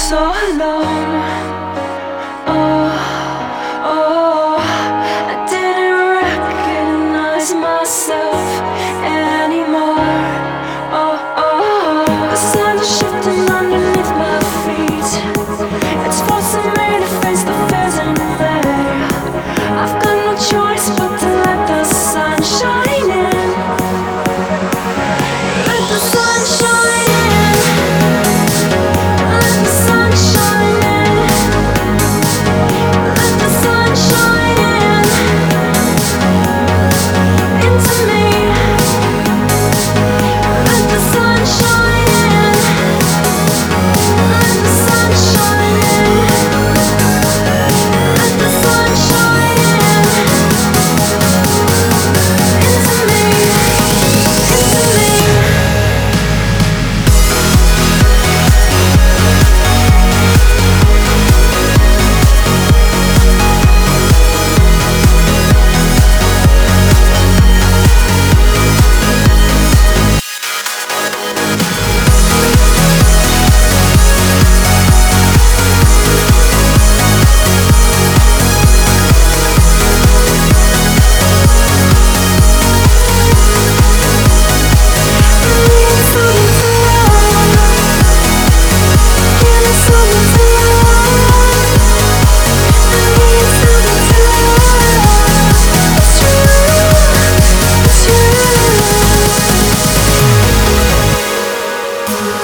so alone. Oh, oh, I didn't recognize myself anymore. Oh, oh, the sand is shifting underneath my feet. It's forcing me to face the fears in me. I've got no choice but to let the sun shine in. Let the sun shine in. Let the sun shine in. Let the sun shine in. Into me. Let the sun shine in. Let the sun shine in. Let the sun shine in. Into me. Into me.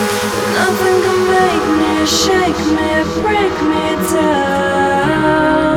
Nothing can make me, shake me, break me down.